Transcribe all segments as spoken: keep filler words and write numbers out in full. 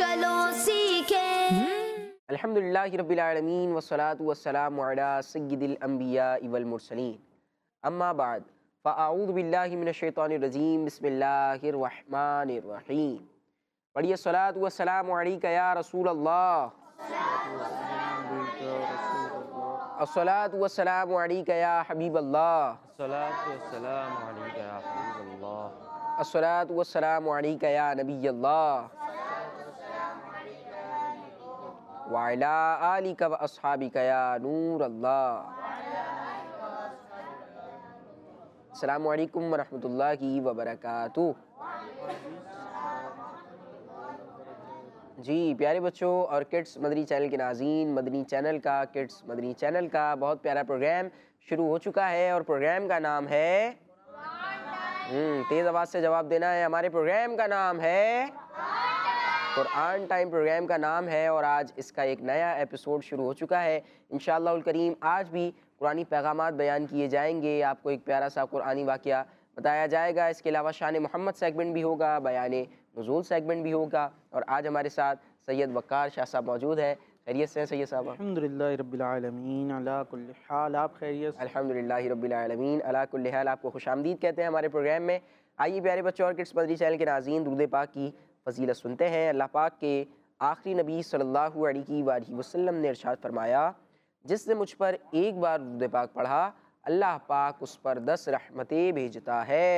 चलो सीखें। अल्हम्दुलिल्लाहि रब्बिल आलमीन वस्सलातु वस्सलामु अला सय्यिदिल अंबिया वल मुरसलीन अम्मा बाद फ़अऊज़ु बिल्लाहि मिनश शैतानिर रजीम बिस्मिल्लाहिर रहमानिर रहीम। पढ़िए सलातु वस्सलामु अलैका या रसूल अल्लाह, अस्सलातु वस्सलामु अलैका या हबीब अल्लाह, अस्सलातु वस्सलामु अलैका या नबी अल्लाह व अला आलिका व अस्हाबिका या नूर अल्लाह। अस्सलामु अलैकुम व रहमतुल्लाहि व बरकातुहू। जी प्यारे बच्चों और किड्स मदनी चैनल के नाज़रीन, मदनी चैनल का किड्स मदनी चैनल का बहुत प्यारा प्रोग्राम शुरू हो चुका है और प्रोग्राम का नाम है, हम्म तेज़ आवाज़ से जवाब देना है। हमारे प्रोग्राम का नाम है कुरान टाइम, प्रोग्राम का नाम है और आज इसका एक नया एपिसोड शुरू हो चुका है। इंशाअल्लाह उल करीम आज भी कुरानी पैगामात बयान किए जाएंगे, आपको एक प्यारा सा कुरानी वाक़या बताया जाएगा। इसके अलावा शान मोहम्मद सेगमेंट भी होगा, बयान नुज़ूल सेगमेंट भी होगा और आज हमारे साथ सैयद वक़ार शाह साहब मौजूद हैं। खैरियत से हैं सैयद साहब? अल्हम्दुलिल्लाहि रब्बिल आलमीन अला कुल्लि हाल। आप खैरियत? अल्हम्दुलिल्लाहि रब्बिल आलमीन अला कुल्लि हाल। आपको खुशामदीद कहते हैं हमारे प्रोग्राम में। आइए प्यारे बच्चों और किड्स मदनी चैनल के नाज़रीन, दुरूद पाक की फजीलत सुनते हैं। अल्लाह पाक के आखिरी नबी सल्लल्लाहु अलैहि वसल्लम ने इरशाद फरमाया, जिसने मुझ पर एक बार दुरूद पाक पढ़ा अल्लाह पाक उस पर दस रहमतें भेजता है।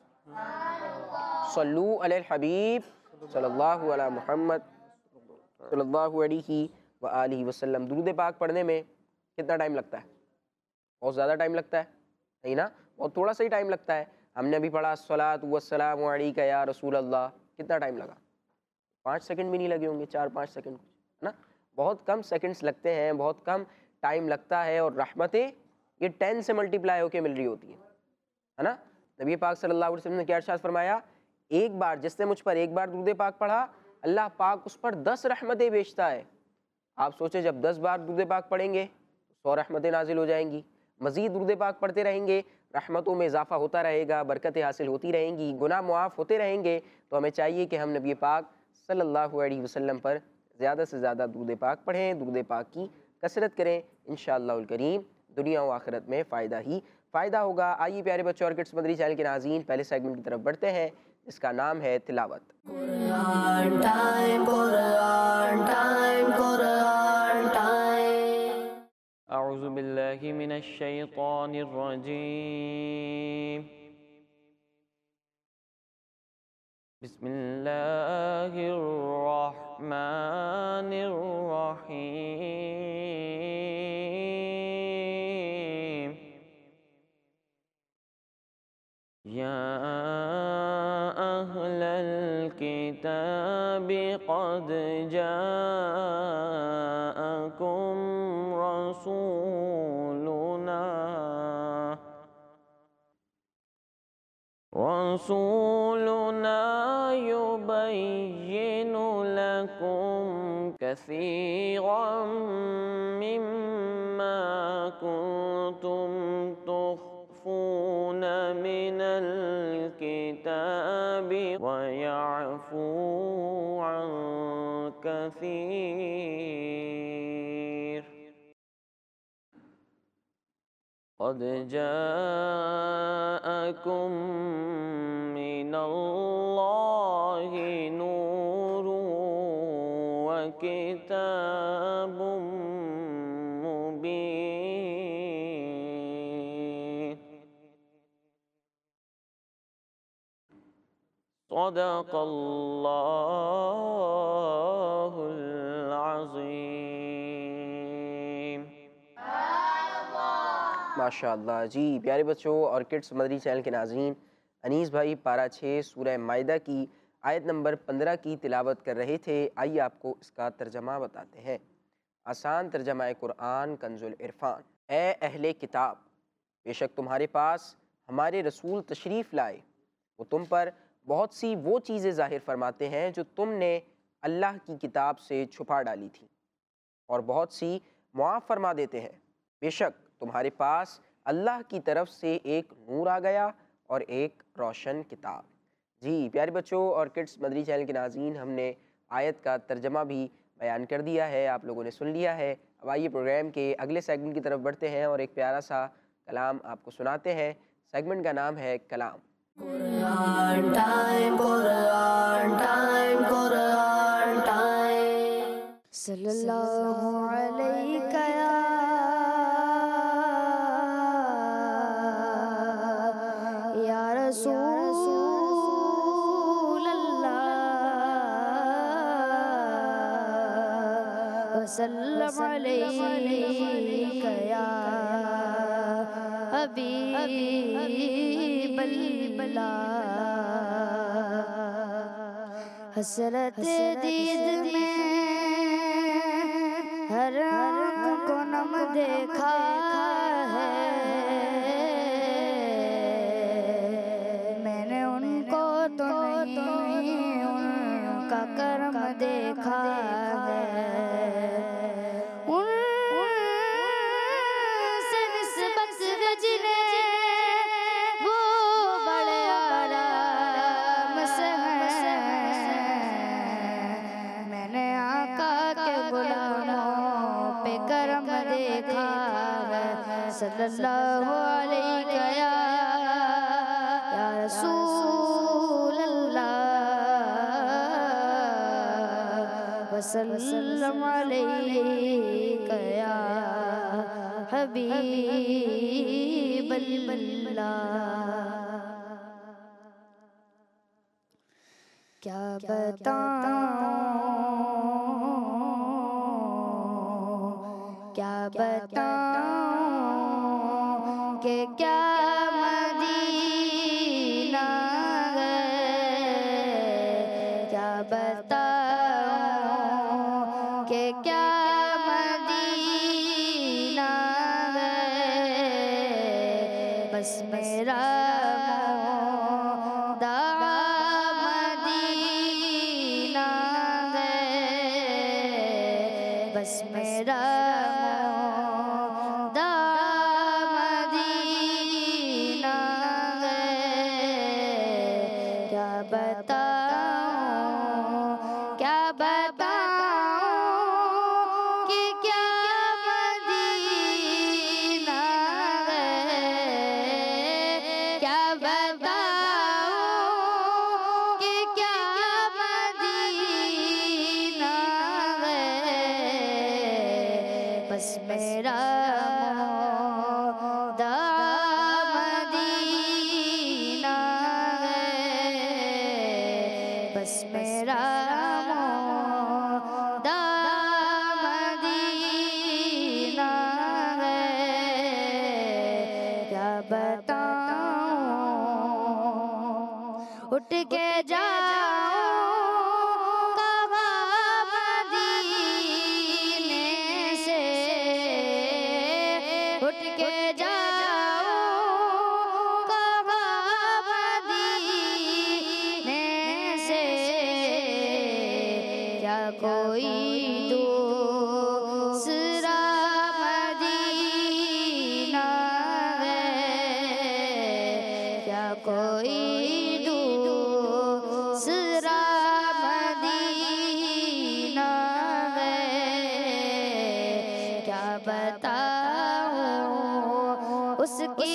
सल्लू अलल हबीब सल्लल्लाहु अला मुहम्मद सल्लल्लाहु अलैहि व आलिहि वसल्लम। दुरूद पाक पढ़ने में कितना टाइम लगता है? बहुत ज़्यादा टाइम लगता है नहीं ना? बहुत थोड़ा सा ही टाइम लगता है। हमने अभी पढ़ा अस्सलातु वस्सलामु अलैका या रसूल अल्लाह, कितना टाइम लगा? पाँच सेकंड भी नहीं लगे होंगे, चार पाँच सेकंड, है ना? बहुत कम सेकंड्स लगते हैं, बहुत कम टाइम लगता है और रहमतें ये टेन से मल्टीप्लाई होकर मिल रही होती हैं, है ना? नबी पाक सल्लल्लाहु अलैहि वसल्लम ने क्या इरशाद फरमाया, एक बार जिसने मुझ पर एक बार दुरूद पाक पढ़ा अल्लाह पाक उस पर दस रहमतें भेजता है। आप सोचें जब दस बार दुरूद पाक पढ़ेंगे सौ रहमतें नाजिल हो जाएंगी। मज़ीद दुरूद पाक पढ़ते रहेंगे, रहमतों में इजाफा होता रहेगा, बरकतें हासिल होती रहेंगी, गुनाह मुआफ़ होते रहेंगे। तो हमें चाहिए कि हम नबी पाक सल्लल्लाहु अलैहि वसल्लम पर ज़्यादा से ज़्यादा दुरूद पाक पढ़ें, दुरूद पाक की कसरत करें। इंशाअल्लाहुल करीम दुनिया व आखिरत में फ़ायदा ही फ़ायदा होगा। आइए प्यारे बच्चों और किड्स मदनी चैनल के नाज़रीन, पहले सेगमेंट की तरफ बढ़ते हैं जिसका नाम है तिलावत। कुरान टाइम, कुरान टाइम, कुरान टाइम। अऊज़ु बिल्लाहि मिनश शैतानिर रजीम। बिस्मिल्लाहिर रहमानिर रहीम। या अहलल किताबि क़द जाअकुम रसूलुना रसूलुना युबय्यिनु लकुम कसीरम मिम्मा कुन्तुम तुख्फून मिनल किताबि व यअफू अन कसीर। क़द जाअकुम मिनल्लाहि नूरुन व किताबुम मुबीन। सदक़ल्लाहुल अज़ीम। माशाअल्लाह। जी प्यारे बच्चों और किड्स मदनी चैनल के नाज़रीन, अनीस भाई पारा छः सूरह माइदा की आयत नंबर पंद्रह की तिलावत कर रहे थे। आइए आपको इसका तर्जमा बताते हैं। आसान तर्जमा कुरान कंजुल इरफान। ए अहले किताब, बेशक तुम्हारे पास हमारे रसूल तशरीफ़ लाए, वो तुम पर बहुत सी वो चीज़ें ज़ाहिर फरमाते हैं जो तुमने अल्लाह की किताब से छुपा डाली थी और बहुत सी मुआफ़ फरमा देते हैं। बेशक तुम्हारे पास अल्लाह की तरफ से एक नूर आ गया और एक रोशन किताब। जी प्यारे बच्चों और किड्स मदनी चैनल के नाज़रीन, हमने آیت کا ترجمہ بھی بیان کر دیا ہے، آپ لوگوں نے سن لیا ہے۔ اب آئیے پروگرام کے اگلے سیگمنٹ کی طرف بڑھتے ہیں اور ایک پیارا سا کلام آپ کو سناتے ہیں۔ سیگمنٹ کا نام ہے کلام۔ Quran time, Quran time, Quran time. Sallallahu alayka ya Rasool Allah, wa sallam alayka ya Habib Allah. حسرت دید میں ہر آنکھ کو نم دیکھا ہے، میں نے ان کو تو نہیں ان کا کرم دیکھا ہے، ان سے نسبت رجنے وہ بڑے آرام سے ہیں، میں نے آقا کے غلاموں پہ کرم دیکھا ہے، صلی اللہ علیہ یا رسول اللہ وسلم علیہ یا حبیب اللہ۔ کیا بتاؤں کیا بتاؤں کہ کیا مدینہ ہے، کیا بتاؤں کہ کیا مدینہ ہے، بس میرا بس میرا مدینہ ہے، کیا بتاؤں کیا بتاؤں کہ کیا مدینہ ہے، کیا بتاؤں کہ کیا مدینہ ہے، بس میرا مدینہ ہے، بس میرا مدینہ ہے، کیا بتاؤں اٹھ کے جاؤں کعبہ مدینے سے، اٹھ کے جاؤں کعبہ مدینے سے، کیا کوئی دوسرا مدینہ ہے، کیا کوئی دوسرا مدینہ ہے، کیا بتاؤں اس کی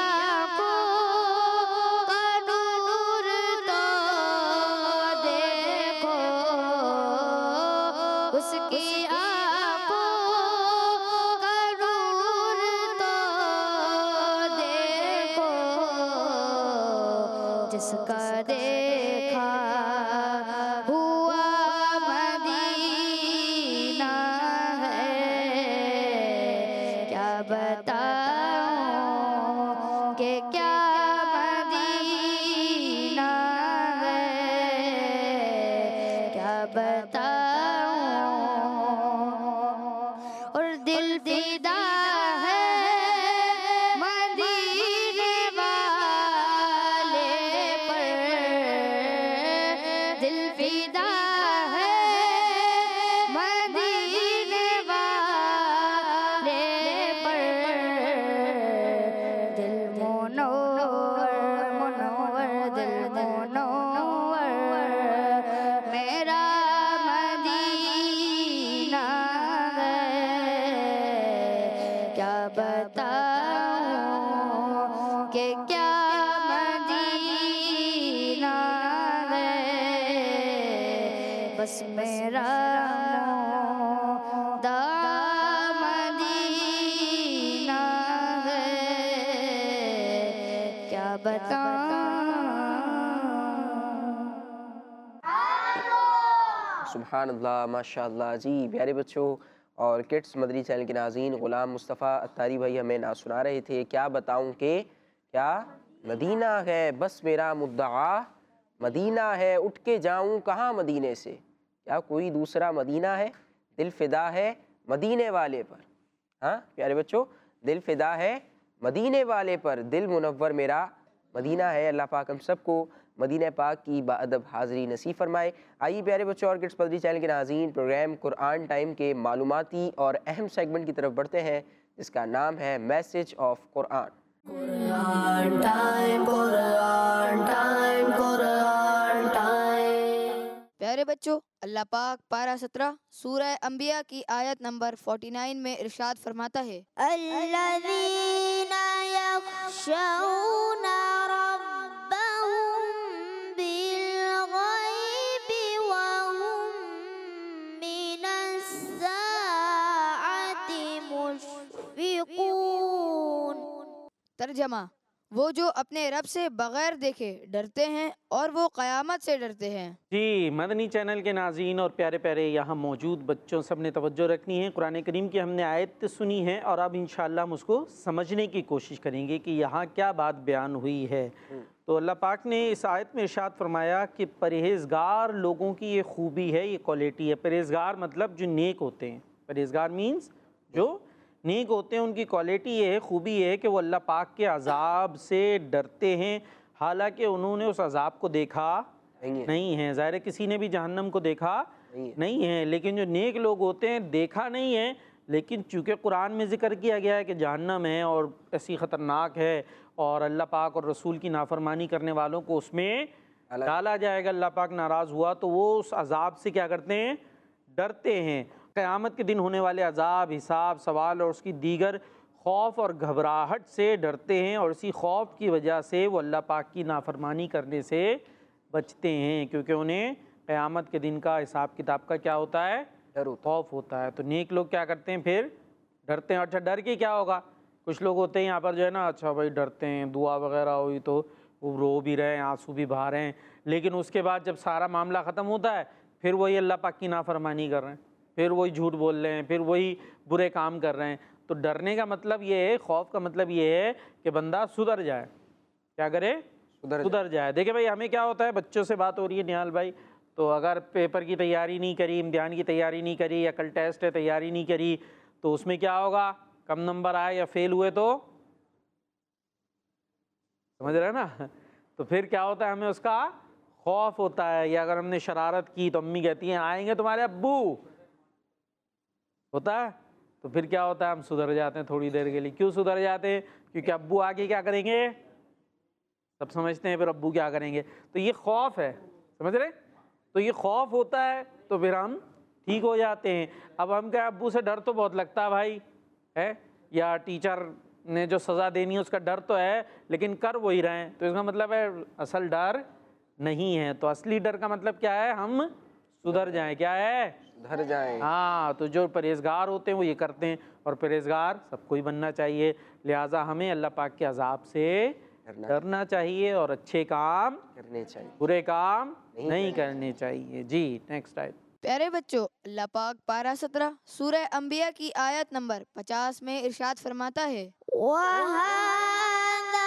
آنکھوں کا نور تو دیکھو، اس کی آنکھوں کا نور تو دیکھو، جس کا دیکھا ہوا مدینہ ہے، کیا بتاؤں کہ کیا مدینہ ہے، کیا بتاؤں، اور دل فدا ہے مدینے والے پر، دل فدا ہے مدینے والے پر، دل منور منور دل منور میرا بس میرا دام مدینہ ہے، کیا بتاؤں۔ سبحان اللہ، ماشاء اللہ جی پیارے بچوں اور کڈس مدنی چینل کے ناظرین، غلام مصطفیٰ اتاری بھائی ہمیں نعت سنا رہے تھے، کیا بتاؤں کہ کیا مدینہ ہے بس میرا مدعا مدینہ ہے، اٹھ کے جاؤں کہاں مدینے سے، کیا کوئی دوسرا مدینہ ہے، دل فدا ہے مدینے والے پر۔ ہاں پیارے بچوں، دل فدا ہے مدینے والے پر، دل منور میرا مدینہ ہے۔ اللہ پاک ہم سب کو مدینہ پاک کی باادب حاضری نصیب فرمائے۔ آئیے پیارے بچوں اور کڈس مدنی چینل کے ناظرین، پروگرام قرآن ٹائم کے معلوماتی اور اہم سیگمنٹ کی طرف بڑھتے ہیں، جس کا نام ہے میسج آف قرآن۔ قرآن ٹائم، قرآن ٹائم، قرآن ٹائم۔ پیارے بچوں، اللہ پاک پارہ سترہ سورہ انبیاء کی آیت نمبر انچاس میں ارشاد فرماتا ہے، الذین یخشون ربهم بالغیب وهم من الساعة مشفقون۔ ترجمہ، وہ جو اپنے رب سے بغیر دیکھے ڈرتے ہیں اور وہ قیامت سے ڈرتے ہیں۔ جی مدنی چینل کے ناظرین اور پیارے پیارے یہاں موجود بچوں سب نے توجہ رکھنی ہے۔ قرآن کریم کی ہم نے آیت سنی ہے اور اب انشاءاللہ ہم اس کو سمجھنے کی کوشش کریں گے کہ یہاں کیا بات بیان ہوئی ہے۔ تو اللہ پاک نے اس آیت میں ارشاد فرمایا کہ پرہیزگار لوگوں کی یہ خوبی ہے، یہ کوالٹی ہے۔ پرہیزگار مطلب جو نیک ہوتے ہیں، پرہیزگار مینز جو نیک ہوتے ہیں، ان کی کوالٹی یہ ہے، خوبی یہ ہے کہ وہ اللہ پاک کے عذاب سے ڈرتے ہیں، حالانکہ انہوں نے اس عذاب کو دیکھا نہیں ہے۔ ظاہر ہے کسی نے بھی جہنم کو دیکھا نہیں ہے، لیکن جو نیک لوگ ہوتے ہیں دیکھا نہیں ہے، لیکن چونکہ قرآن میں ذکر کیا گیا ہے کہ جہنم ہے اور ایسی خطرناک ہے اور اللہ پاک اور رسول کی نافرمانی کرنے والوں کو اس میں ڈالا جائے گا، اللہ پاک ناراض ہوا تو وہ اس عذاب سے کیا کرتے ہیں؟ ڈرتے ہیں۔ قیامت کے دن ہونے والے عذاب، حساب، سوال اور اس کی دیگر خوف اور گھبراہٹ سے ڈرتے ہیں، اور اسی خوف کی وجہ سے وہ اللہ پاک کی نافرمانی کرنے سے بچتے ہیں، کیونکہ انہیں قیامت کے دن کا حساب کتاب کا کیا ہوتا ہے؟ خوف ہوتا ہے۔ تو نیک لوگ کیا کرتے ہیں؟ پھر ڈرتے ہیں۔ اچھا ڈر کے کیا ہوگا؟ کچھ لوگ ہوتے ہیں یہاں پر جو ہے نا، اچھا بھائی ڈرتے ہیں، دعا وغیرہ ہوئی تو وہ رو بھی رہے ہیں، آنسو بھی بہا رہے ہیں، لیکن اس کے بعد جب سارا معاملہ ختم ہوتا ہے پھر وہی اللہ پاک کی نافرمانی کر رہے ہیں، پھر وہی جھوٹ بول رہے ہیں، پھر وہی برے کام کر رہے ہیں۔ تو ڈرنے کا مطلب یہ ہے، خوف کا مطلب یہ ہے کہ بندہ سدھر جائے۔ کیا کرے؟ سدھر جائے۔ دیکھیں بھائی ہمیں کیا ہوتا ہے، بچوں سے بات ہو رہی ہے نہال بھائی، تو اگر پیپر کی تیاری نہیں کری، امتحان کی تیاری نہیں کری، یا کل ٹیسٹ ہے تیاری نہیں کری، تو اس میں کیا ہوگا؟ کم نمبر آئے یا فیل ہوئے تو سمجھ رہے ہیں نا؟ تو پھر کیا ہوتا ہے؟ ہمیں اس کا خوف ہوتا ہے۔ یا اگر ہم نے شرارت کی تو امی کہتی ہیں آئیں گے تمہارے ابو، ہوتا ہے، تو پھر کیا ہوتا ہے؟ ہم سدھر جاتے ہیں تھوڑی دیر کے لیے۔ کیوں سدھر جاتے ہیں؟ کیونکہ ابو آگے کیا کریں گے؟ سب سمجھتے ہیں پھر ابو کیا کریں گے، تو یہ خوف ہے، سمجھ رہے؟ تو یہ خوف ہوتا ہے تو پھر ہم ٹھیک ہو جاتے ہیں۔ اب ہم کیا، ابو سے ڈر تو بہت لگتا ہے بھائی ہے، یا ٹیچر نے جو سزا دینی ہے اس کا ڈر تو ہے، لیکن کر وہی رہے ہیں، تو اس کا مطلب ہے اصل ڈر نہیں ہے۔ تو اصلی ڈر کا مطلب کیا ہے؟ ہم سدھر جائیں۔ کیا ہے؟ سدھر جائیں۔ ہاں، تو جو پرہیزگار ہوتے ہیں وہ یہ کرتے ہیں، اور پرہیزگار سب کو ہی بننا چاہیے، لہٰذا ہمیں اللہ پاک کے عذاب سے ڈرنا چاہیے اور اچھے کام کرنے چاہیے، برے کام نہیں کرنے چاہیے۔ جی نیکسٹ آیت۔ پیارے بچوں، اللہ پاک پارہ سترہ سورہ انبیاء کی آیت نمبر پچاس میں ارشاد فرماتا ہے، وَهَذَا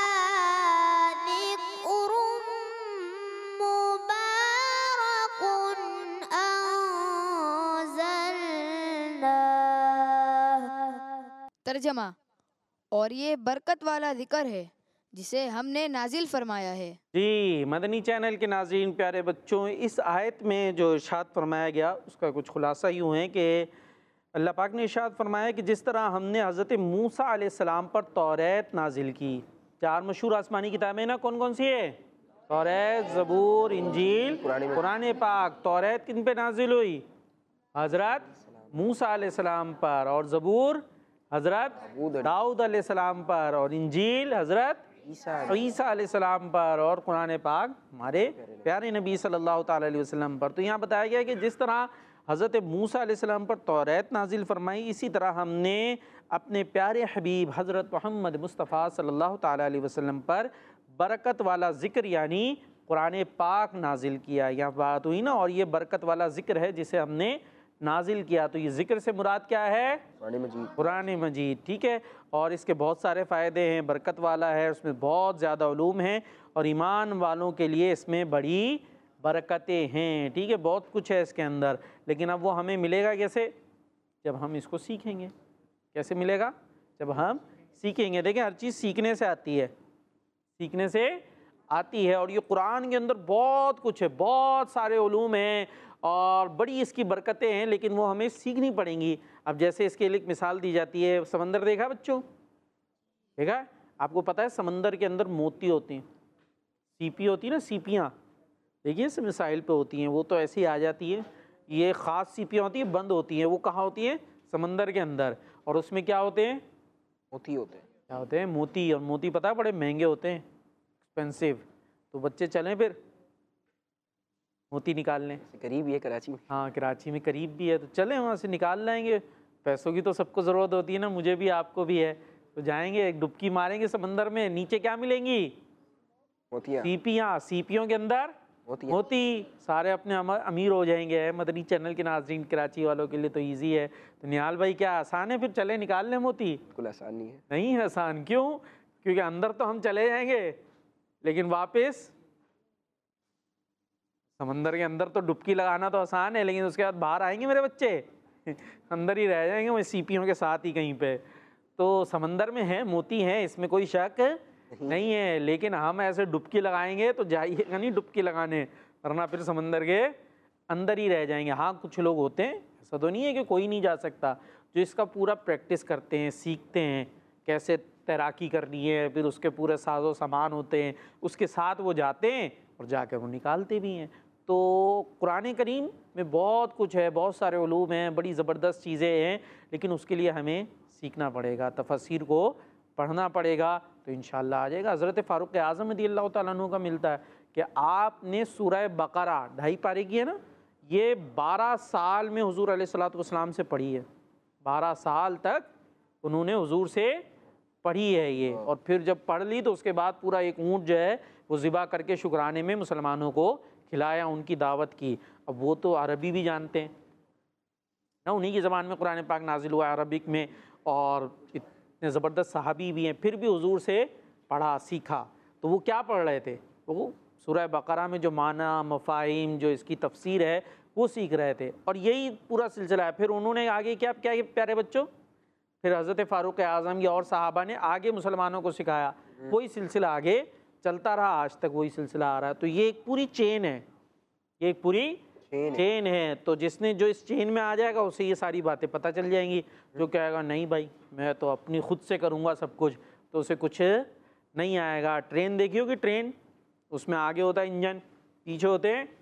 ذِكْرٌ مُبَارَكٌ أَنزَلْنَاهُ۔ ترجمہ، اور یہ برکت والا ذکر ہے جسے ہم نے نازل فرمایا ہے۔ جی مدنی چینل کے ناظرین پیارے بچوں، اس آیت میں جو ارشاد فرمایا گیا اس کا کچھ خلاصہ یوں ہے کہ اللہ پاک نے ارشاد فرمایا کہ جس طرح ہم نے حضرت موسیٰ علیہ السلام پر توریت نازل کی۔ چار مشہور آسمانی کتابیں نا کون کون سی ہے؟ توریت، زبور، انجیل، قرآن پاک۔ توریت کن پہ نازل ہوئی؟ حضرت موسیٰ علیہ السلام پر، اور زبور حضرت داؤد علیہ السلام پر، اور انجیل حضرت عیسیٰ عیسیٰ علیہ السلام پر اور قرآن پاک ہمارے پیارے نبی صلی اللہ تعالیٰ علیہ وسلم پر۔ تو یہاں بتایا گیا ہے کہ جس طرح حضرت موسیٰ علیہ السلام پر توریت نازل فرمائی، اسی طرح ہم نے اپنے پیارے حبیب حضرت محمد مصطفیٰ صلی اللہ تعالیٰ علیہ وسلم پر برکت والا ذکر یعنی قرآن پاک نازل کیا۔ یہاں بات ہوئی نا، اور یہ برکت والا ذکر ہے جسے ہم نے نازل کیا۔ تو یہ ذکر سے مراد کیا ہے؟ قرآن مجید۔ قرآن مجید، ٹھیک ہے۔ اور اس کے بہت سارے فائدے ہیں، برکت والا ہے، اس میں بہت زیادہ علوم ہیں، اور ایمان والوں کے لیے اس میں بڑی برکتیں ہیں، ٹھیک ہے، بہت کچھ ہے اس کے اندر۔ لیکن اب وہ ہمیں ملے گا کیسے؟ جب ہم اس کو سیکھیں گے۔ کیسے ملے گا؟ جب ہم سیکھیں گے۔ دیکھیں، ہر چیز سیکھنے سے آتی ہے، سیکھنے سے آتی ہے، اور یہ قرآن کے اندر بہت کچھ ہے، بہت سارے علوم ہیں اور بڑی اس کی برکتیں ہیں، لیکن وہ ہمیں سیکھنی پڑیں گی۔ اب جیسے اس کے لیے ایک مثال دی جاتی ہے، سمندر دیکھا بچوں؟ دیکھا؟ آپ کو پتہ ہے سمندر کے اندر موتی ہوتے ہیں، سیپی ہوتی ہیں نا، سیپیاں، دیکھیے اس مسائل پہ ہوتی ہیں، وہ تو ایسی ہی آ جاتی ہے۔ یہ خاص سیپیاں ہوتی ہیں، بند ہوتی ہیں، وہ کہاں ہوتی ہیں؟ سمندر کے اندر۔ اور اس میں کیا ہوتے ہیں؟ موتی ہوتے ہیں۔ کیا ہوتے ہیں؟ موتی۔ اور موتی پتہ ہے بڑے مہنگے ہوتے ہیں، ایکسپینسو۔ تو بچے چلیں پھر موتی نکالنے۔ قریب یہ کراچی میں۔ ہاں، کراچی میں قریب بھی ہے، تو چلیں وہاں سے نکال لائیں گے۔ پیسوں کی تو سب کو ضرورت ہوتی ہے نا، مجھے بھی آپ کو بھی ہے، تو جائیں گے ایک ڈبکی ماریں گے سمندر میں، نیچے کیا ملیں گی؟ موتیاں۔ سیپیاں، سیپیوں کے اندر موتیاں۔ موتی۔ سارے اپنے امیر ہو جائیں گے۔ مدنی چینل کے ناظرین کراچی والوں کے لیے تو ایزی ہے۔ تو نیال بھائی کیا آسان ہے؟ پھر چلیں نکال لیں موتی؟ بالکل آسان نہیں ہے۔ نہیں آسان، کیوں؟ کیونکہ اندر تو ہم چلے جائیں گے، لیکن واپس سمندر کے اندر تو ڈبکی لگانا تو آسان ہے، لیکن اس کے بعد باہر آئیں گے میرے بچے، اندر ہی رہ جائیں گے وہ سیپیوں کے ساتھ ہی کہیں پہ۔ تو سمندر میں ہے، موتی ہیں، اس میں کوئی شک نہیں ہے، لیکن ہم ایسے ڈبکی لگائیں گے تو جائیے گا نہیں ڈبکی لگانے، ورنہ پھر سمندر کے اندر ہی رہ جائیں گے۔ ہاں کچھ لوگ ہوتے ہیں، ایسا تو نہیں ہے کہ کوئی نہیں جا سکتا، جو اس کا پورا پریکٹس کرتے ہیں، سیکھتے ہیں کیسے تیراکی کرنی ہے، پھر اس کے پورے ساز و سامان ہوتے ہیں، اس کے ساتھ وہ جاتے ہیں اور جا کر وہ نکالتے بھی ہیں۔ تو قرآن کریم میں بہت کچھ ہے، بہت سارے علوم ہیں، بڑی زبردست چیزیں ہیں، لیکن اس کے لیے ہمیں سیکھنا پڑے گا، تفسیر کو پڑھنا پڑے گا، تو انشاءاللہ آ جائے گا۔ حضرت فاروق اعظم رضی اللہ تعالیٰ عنہ کا ملتا ہے کہ آپ نے سورہ بقرہ ڈھائی پارے کی ہے نا، یہ بارہ سال میں حضور علیہ الصلوۃ والسلام سے پڑھی ہے، بارہ سال تک انہوں نے حضور سے پڑھی ہے یہ، اور پھر جب پڑھ لی تو اس کے بعد پورا ایک اونٹ جو ہے وہ ذبح کر کے شکرانے میں مسلمانوں کو کھلایا، ان کی دعوت کی۔ اب وہ تو عربی بھی جانتے ہیں نا، انہی کی زبان میں قرآن پاک نازل ہوا ہے عربک میں، اور اتنے زبردست صحابی بھی ہیں، پھر بھی حضور سے پڑھا سیکھا۔ تو وہ کیا پڑھ رہے تھے؟ وہ سورہ بقرہ میں جو معنی، مفاہیم، جو اس کی تفسیر ہے وہ سیکھ رہے تھے، اور یہی پورا سلسلہ ہے۔ پھر انہوں نے آگے کیا کیا پیارے بچوں؟ پھر حضرت فاروق اعظم یا اور صحابہ نے آگے مسلمانوں کو سکھایا، وہی سلسلہ آگے چلتا رہا، آج تک وہی سلسلہ آ رہا ہے۔ تو یہ ایک پوری چین ہے، یہ ایک پوری چین ہے۔ تو جس نے جو اس چین میں آ جائے گا اسے یہ ساری باتیں پتہ چل جائیں گی۔ جو کہے گا نہیں بھائی میں تو اپنی خود سے کروں گا سب کچھ، تو اسے کچھ نہیں آئے گا۔ ٹرین دیکھی ہوگی، ٹرین، اس میں آگے ہوتا ہے انجن، پیچھے ہوتے ہیں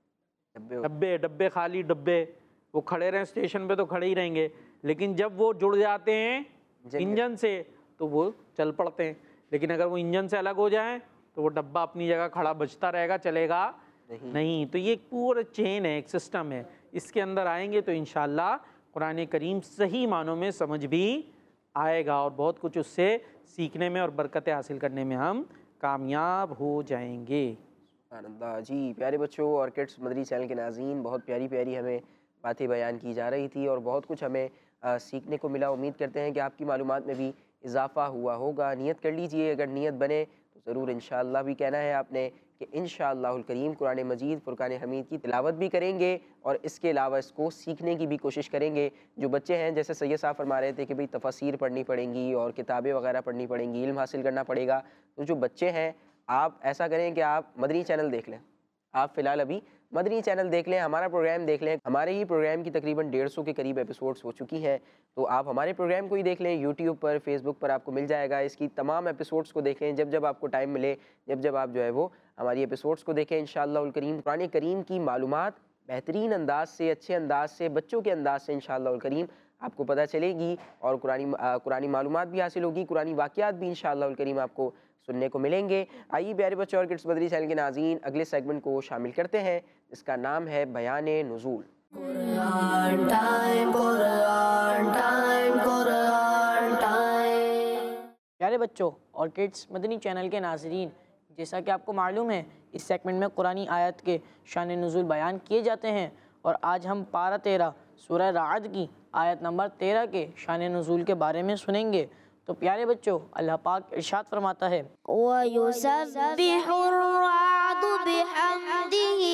ڈبے، ڈبے خالی ڈبے، وہ کھڑے رہیں اسٹیشن پہ تو کھڑے ہی رہیں گے، لیکن جب وہ جڑ جاتے ہیں انجن سے تو وہ چل پڑتے ہیں، لیکن اگر وہ انجن سے الگ ہو جائیں تو وہ ڈبہ اپنی جگہ کھڑا بجتا رہے گا، چلے گا نہیں۔ تو یہ ایک پورا چین ہے، ایک سسٹم ہے، اس کے اندر آئیں گے تو انشاءاللہ قرآن کریم صحیح معنوں میں سمجھ بھی آئے گا، اور بہت کچھ اس سے سیکھنے میں اور برکتیں حاصل کرنے میں ہم کامیاب ہو جائیں گے۔ سبحان اللہ۔ جی پیارے بچوں اور کڈس مدنی چینل کے ناظرین، بہت پیاری پیاری ہمیں باتیں بیان کی جا رہی تھی، اور بہت کچھ ہمیں سیکھنے کو ملا۔ امید کرتے ہیں کہ آپ کی معلومات میں بھی اضافہ ہوا ہوگا۔ نیت کر لیجئے، اگر نیت بنے تو ضرور انشاءاللہ بھی کہنا ہے آپ نے کہ انشاءاللہ الکریم قرآن مجید فرقان حمید کی تلاوت بھی کریں گے، اور اس کے علاوہ اس کو سیکھنے کی بھی کوشش کریں گے۔ جو بچے ہیں، جیسے سید صاحب فرما رہے تھے کہ بھئی تفاسیر پڑھنی پڑیں گی اور کتابیں وغیرہ پڑھنی پڑیں گی، علم حاصل کرنا پڑے گا، تو جو بچے ہیں آپ ایسا کریں کہ آپ مدنی چینل دیکھ لیں۔ آپ فی الحال ابھی مدنی چینل دیکھ لیں، ہمارا پروگرام دیکھ لیں۔ ہمارے ہی پروگرام کی تقریباً ڈیڑھ سو کے قریب ایپیسوڈز ہو چکی ہیں، تو آپ ہمارے پروگرام کو ہی دیکھ لیں، یوٹیوب پر، فیس بک پر آپ کو مل جائے گا۔ اس کی تمام ایپیسوڈز کو دیکھ لیں جب جب آپ کو ٹائم ملے، جب جب آپ جو ہے وہ ہماری ایپیسوڈز کو دیکھیں۔ انشاءاللہ الکریم قرآن کریم کی معلومات بہترین انداز سے، اچھے انداز سے، بچوں کے انداز سے انشاءاللہ الکریم آپ کو پتہ چلے گی اور قرآنی قرآنی معلومات بھی حاصل ہوگی، قرآنی واقعات بھی انشاءاللہ الکریم آپ کو سننے کو ملیں گے۔ آئیے پیارے بچوں اور کڈس مدنی چینل کے ناظرین اگلے سیگمنٹ کو شامل کرتے ہیں، اس کا نام ہے بیان نزول۔ قرآن ٹائم، قرآن ٹائم، قرآن ٹائم۔ پیارے بچوں اور کڈس مدنی چینل کے ناظرین، جیسا کہ آپ کو معلوم ہے اس سیگمنٹ میں قرآنی آیت کے شان نزول بیان کیے جاتے ہیں، اور آج ہم پارہ تیرہ سورہ رعد کی آیت نمبر تیرہ کے شان نزول کے بارے میں سنیں گے۔ تو پیارے بچوں اللہ پاک ارشاد فرماتا ہے وَيُسَبِّحُ الرَّعْدُ بِحَمْدِهِ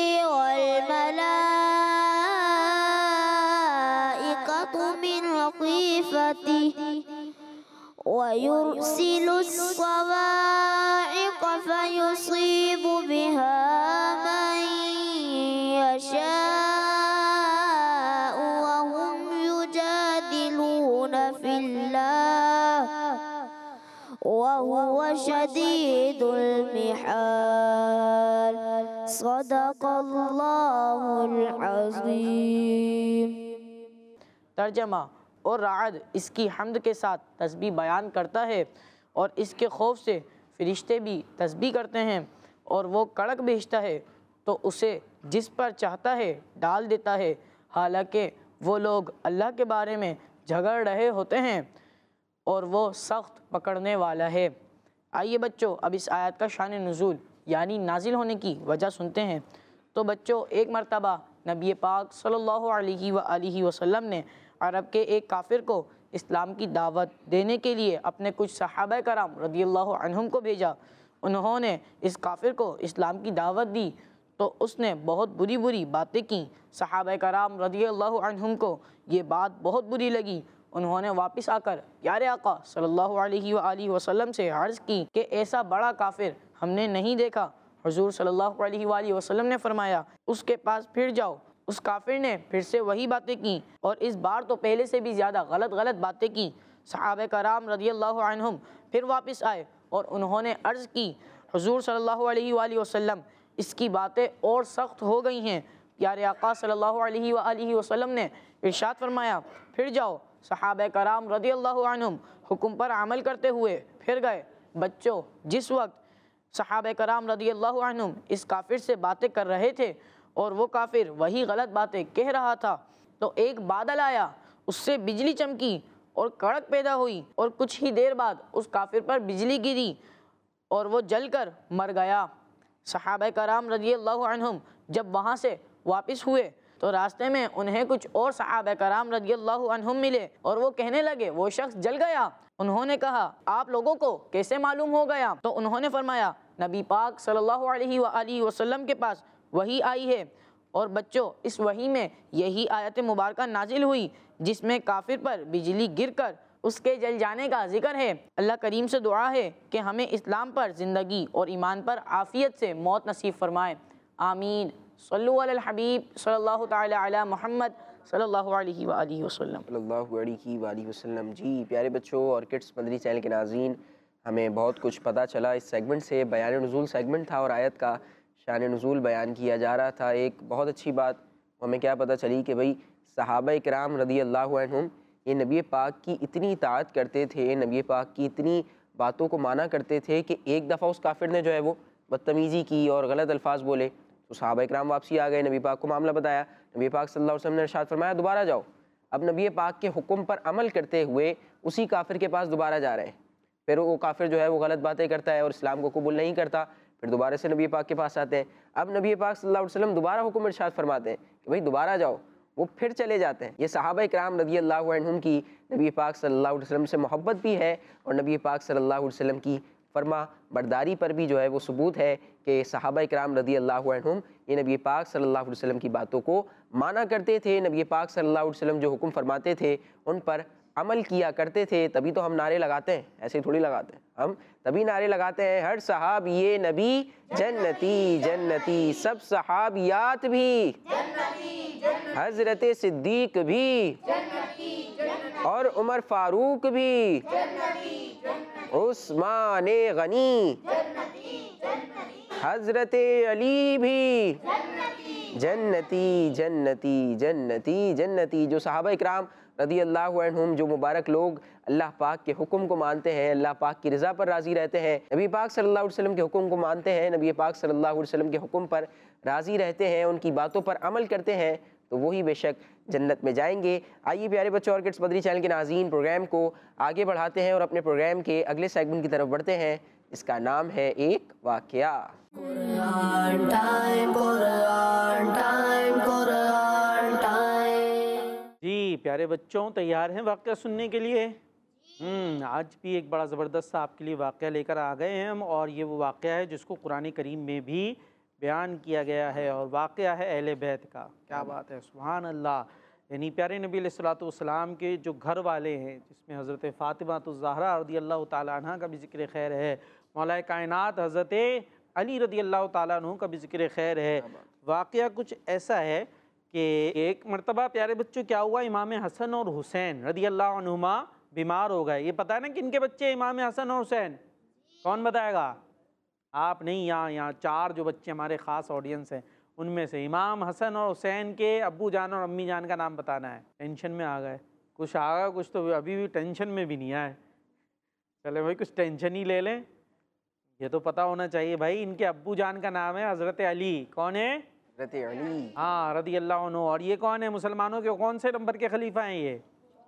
وَالْمَلَائِكَةُ مِنْ خِيفَتِهِ وَيُرْسِلُ الصَّوَاعِقَ فَيُصِيبُ بِهَا مَن يَشَاءُ وَهُمْ يُجَادِلُونَ فِي اللَّهِ وَهُوَ شَدِيدُ الْمِحَالِ۔ صدق اللہ العظیم۔ ترجمہ، اور رعد اس کی حمد کے ساتھ تسبیح بیان کرتا ہے، اور اس کے خوف سے فرشتے بھی تسبیح کرتے ہیں، اور وہ کڑک بھیجتا ہے تو اسے جس پر چاہتا ہے ڈال دیتا ہے، حالانکہ وہ لوگ اللہ کے بارے میں جھگڑ رہے ہوتے ہیں اور وہ سخت پکڑنے والا ہے۔ آئیے بچوں اب اس آیت کا شان نزول یعنی نازل ہونے کی وجہ سنتے ہیں۔ تو بچوں ایک مرتبہ نبی پاک صلی اللہ علیہ وآلہ وسلم نے عرب کے ایک کافر کو اسلام کی دعوت دینے کے لیے اپنے کچھ صحابہ کرام رضی اللہ عنہم کو بھیجا۔ انہوں نے اس کافر کو اسلام کی دعوت دی تو اس نے بہت بری بری باتیں کیں۔ صحابہ کرام رضی اللہ عنہم کو یہ بات بہت بری لگی۔ انہوں نے واپس آ کر پیارے آقا صلی اللہ علیہ وآلہ وسلم سے عرض کی کہ ایسا بڑا کافر ہم نے نہیں دیکھا۔ حضور صلی اللہ علیہ وآلہ وسلم نے فرمایا اس کے پاس پھر جاؤ۔ اس کافر نے پھر سے وہی باتیں کیں، اور اس بار تو پہلے سے بھی زیادہ غلط غلط باتیں کیں۔ صحابہ کرام رضی اللہ عنہم پھر واپس آئے اور انہوں نے عرض کی حضور صلی اللہ علیہ وآلہ وسلم اس کی باتیں اور سخت ہو گئی ہیں۔ پیارے آقا صلی اللہ علیہ وآلہ وسلم نے ارشاد فرمایا پھر جاؤ۔ صحابہ کرام رضی اللہ عنہم حکم پر عمل کرتے ہوئے پھر گئے۔ بچوں جس وقت صحابہ کرام رضی اللہ عنہم اس کافر سے باتیں کر رہے تھے اور وہ کافر وہی غلط باتیں کہہ رہا تھا، تو ایک بادل آیا، اس سے بجلی چمکی اور کڑک پیدا ہوئی، اور کچھ ہی دیر بعد اس کافر پر بجلی گری اور وہ جل کر مر گیا۔ صحابہ کرام رضی اللہ عنہم جب وہاں سے واپس ہوئے تو راستے میں انہیں کچھ اور صحابہ کرام رضی اللہ عنہم ملے، اور وہ کہنے لگے وہ شخص جل گیا۔ انہوں نے کہا آپ لوگوں کو کیسے معلوم ہو گیا؟ تو انہوں نے فرمایا نبی پاک صلی اللہ علیہ وآلہ وسلم کے پاس وحی آئی ہے، اور بچوں اس وحی میں یہی آیت مبارکہ نازل ہوئی جس میں کافر پر بجلی گر کر اس کے جل جانے کا ذکر ہے۔ اللہ کریم سے دعا ہے کہ ہمیں اسلام پر زندگی اور ایمان پر عافیت سے موت نصیب فرمائے، آمین۔ صلو علی الحبیب صلی اللہ تعالی علی محمد صلی اللہ علیہ وآلہ وسلم۔ صلی اللہ علیہ وآلہ وسلم۔ جی پیارے بچوں اور کڈس مدنی چینل کے ناظرین، ہمیں بہت کچھ پتہ چلا اس سیگمنٹ سے۔ بیان نزول سیگمنٹ تھا اور آیت کا شان نزول بیان کیا جا رہا تھا۔ ایک بہت اچھی بات ہمیں کیا پتہ چلی کہ بھئی صحابہ کرام رضی اللہ عنہم یہ نبی پاک کی اتنی اطاعت کرتے تھے، نبی پاک کی اتنی باتوں کو مانا کرتے تھے کہ ایک دفعہ اس کافر نے جو ہے وہ بدتمیزی کی اور غلط الفاظ بولے تو صحابہ کرام واپسی آ گئے، نبی پاک کو معاملہ بتایا، نبی پاک صلی اللہ علیہ وسلم نے ارشاد فرمایا دوبارہ جاؤ۔ اب نبی پاک کے حکم پر عمل کرتے ہوئے اسی کافر کے پاس دوبارہ جا رہے ہیں، پھر وہ کافر جو ہے وہ غلط باتیں کرتا ہے اور اسلام کو قبول نہیں کرتا، پھر دوبارہ سے نبی پاک کے پاس آتے ہیں۔ اب نبی پاک صلی اللہ علیہ وسلم دوبارہ حکم ارشاد فرماتے ہیں کہ بھئی دوبارہ جاؤ، وہ پھر چلے جاتے ہیں۔ یہ صحابہ کرام رضی اللہ عنہم کی نبی پاک صلی اللہ علیہ وسلم سے محبت بھی ہے، اور نبی پاک صلی اللہ علیہ وسلم کی فرما برداری پر بھی جو ہے وہ ثبوت ہے کہ صحابہ کرام رضی اللہ عنہم یہ نبی پاک صلی اللہ علیہ وسلم کی باتوں کو مانا کرتے تھے، نبی پاک صلی اللہ علیہ وسلم جو حکم فرماتے تھے ان پر عمل کیا کرتے تھے۔ تبھی تو ہم نعرے لگاتے ہیں، ایسے ہی تھوڑی لگاتے ہیں، ہم تبھی نعرے لگاتے ہیں ہر صحابی یہ نبی جنتی جنتی، سب صحابیات بھی، حضرت صدیق بھی، اور عمر فاروق بھی، عثمان غنی، حضرت علی بھی، جنتی جنتی جنتی جنتی۔ جو صحابہ اکرام رضی اللہ عنہم، جو مبارک لوگ اللہ پاک کے حکم کو مانتے ہیں، اللہ پاک کی رضا پر راضی رہتے ہیں، نبی پاک صلی اللہ علیہ وسلم کے حکم کو مانتے ہیں، نبی پاک صلی اللہ علیہ وسلم کے حکم پر راضی رہتے ہیں، ان کی باتوں پر عمل کرتے ہیں، تو وہی بے شک جنت میں جائیں گے۔ آئیے پیارے بچوں اور کڈس مدنی چینل کے ناظرین، پروگرام کو آگے بڑھاتے ہیں اور اپنے پروگرام کے اگلے سیگمنٹ کی طرف بڑھتے ہیں، اس کا نام ہے ایک واقعہ۔ قرآن ٹائم، قرآن ٹائم، قرآن ٹائم۔ جی پیارے بچوں، تیار ہیں واقعہ سننے کے لیے؟ ہم آج بھی ایک بڑا زبردست آپ کے لیے واقعہ لے کر آ گئے ہیں ہم، اور یہ وہ واقعہ ہے جس کو قرآن کریم میں بھی بیان کیا گیا ہے، اور واقعہ ہے اہل بیت کا۔ کیا بات ہے، سبحان اللہ! یعنی پیارے نبی علیہ الصلوۃ والسلام کے جو گھر والے ہیں، جس میں حضرت فاطمہ الزہرا رضی اللہ تعالیٰ عنہ کا بھی ذکر خیر ہے، مولا کائنات حضرت علی رضی اللہ تعالیٰ عنہ کا بھی ذکر خیر ہے۔ واقعہ کچھ ایسا ہے کہ ایک مرتبہ پیارے بچوں کیا ہوا، امام حسن اور حسین رضی اللہ عنہما بیمار ہو گئے۔ یہ پتہ ہے نا کن کے بچے امام حسن اور حسین؟ کون بتائے گا؟ آپ نہیں، یہاں یہاں چار جو بچے ہمارے خاص آڈینس ہیں ان میں سے امام حسن اور حسین کے ابو جان اور امی جان کا نام بتانا ہے۔ ٹینشن میں آ گئے، کچھ آ گیا، کچھ تو ابھی بھی ٹینشن میں بھی نہیں آئے۔ چلے بھائی کچھ ٹینشن ہی لے لیں، یہ تو پتہ ہونا چاہیے بھائی۔ ان کے ابو جان کا نام ہے حضرت علی۔ کون ہے؟ حضرت علی، ہاں رضی اللہ عنہ۔ اور یہ کون ہے؟ مسلمانوں کے کون سے نمبر کے خلیفہ ہیں یہ؟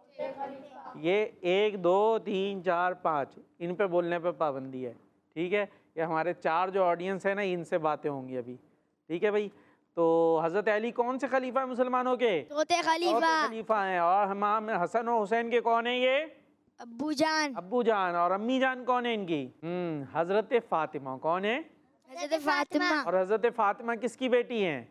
یہ ایک دو تین چار پانچ، ان پہ بولنے پہ پابندی ہے، ٹھیک ہے؟ یہ ہمارے چار جو آڈینس ہیں نا، ان سے باتیں ہوں گی ابھی، ٹھیک ہے بھائی؟ تو حضرت علی کون سے خلیفہ ہیں مسلمانوں کے؟ چوتھے چوتھے خلیفہ خلیفہ ہیں۔ اور امام حسن و حسین کے کون ہیں یہ؟ ابو جان ابو جان۔ اور امی جان کون ہیں ان کی؟ ہم حضرت فاطمہ۔ کون ہے؟ حضرت فاطمہ اور حضرت فاطمہ کس کی بیٹی ہیں؟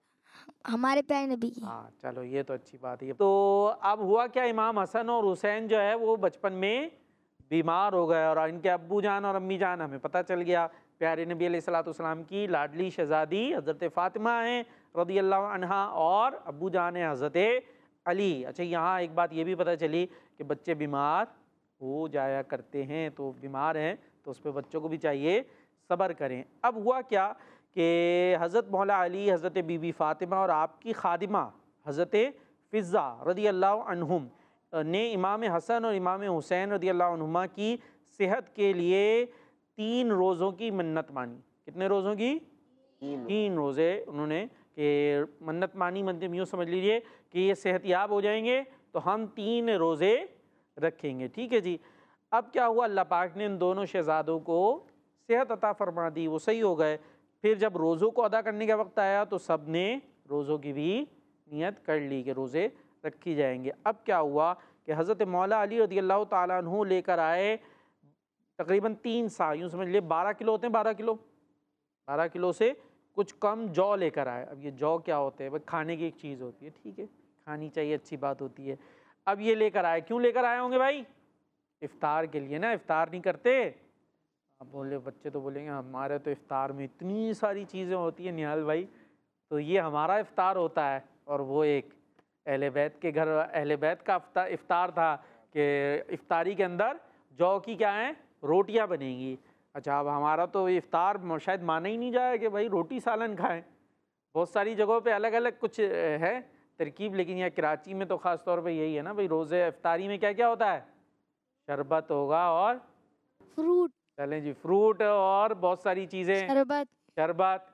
ہمارے پیارے نبی کی۔ ہاں چلو یہ تو اچھی بات ہے۔ تو اب ہوا کیا، امام حسن اور حسین جو ہے وہ بچپن میں بیمار ہو گئے، اور ان کے ابو جان اور امی جان ہمیں پتہ چل گیا پیارے نبی علیہ الصلوۃ والسلام کی لاڈلی شہزادی حضرت فاطمہ ہیں رضی اللہ عنہا، اور ابو جان ہیں حضرت علی۔ اچھا یہاں ایک بات یہ بھی پتہ چلی کہ بچے بیمار ہو جایا کرتے ہیں، تو بیمار ہیں تو اس پہ بچوں کو بھی چاہیے صبر کریں۔ اب ہوا کیا کہ حضرت مولا علی، حضرت بی بی فاطمہ اور آپ کی خادمہ حضرت فضہ رضی اللہ عنہم نے امام حسن اور امام حسین رضی اللہ عنہما کی صحت کے لیے تین روزوں کی منت مانی۔ کتنے روزوں کی؟ تین روزے انہوں نے کہ منت مانی، مطلب یوں سمجھ لیجئے کہ یہ صحت یاب ہو جائیں گے تو ہم تین روزے رکھیں گے، ٹھیک ہے جی۔ اب کیا ہوا، اللہ پاک نے ان دونوں شہزادوں کو صحت عطا فرما دی، وہ صحیح ہو گئے۔ پھر جب روزوں کو ادا کرنے کا وقت آیا تو سب نے روزوں کی بھی نیت کر لی کہ روزے رکھی جائیں گے۔ اب کیا ہوا کہ حضرت مولا علی رضی اللہ تعالیٰ عنہ لے کر آئے تقریباً تین سا، یوں سمجھ لے بارہ کلو ہوتے ہیں، بارہ کلو بارہ کلو سے کچھ کم جو لے کر آئے۔ اب یہ جو کیا ہوتے ہیں؟ بھائی کھانے کی ایک چیز ہوتی ہے، ٹھیک ہے، کھانی چاہیے، اچھی بات ہوتی ہے۔ اب یہ لے کر آئے، کیوں لے کر آئے ہوں گے بھائی؟ افطار کے لیے نا، افطار نہیں کرتے؟ اب بولے بچے تو بولیں گے ہمارے تو افطار میں اتنی ساری چیزیں ہوتی ہیں نہال بھائی، تو یہ ہمارا افطار ہوتا ہے، اور وہ ایک اہل بیت کے گھر، اہل بیت کا افطار تھا کہ افطاری کے اندر جو کی کیا ہیں؟ روٹیاں بنیں گی۔ اچھا اب ہمارا تو افطار شاید مانا ہی نہیں جائے کہ بھائی روٹی سالن کھائیں، بہت ساری جگہوں پہ الگ الگ کچھ ہے ترکیب، لیکن یہاں کراچی میں تو خاص طور پہ یہی ہے نا بھائی، روزے افطاری میں کیا کیا ہوتا ہے؟ شربت ہوگا اور فروٹ، چلیں جی فروٹ اور بہت ساری چیزیں، شربت، شربت،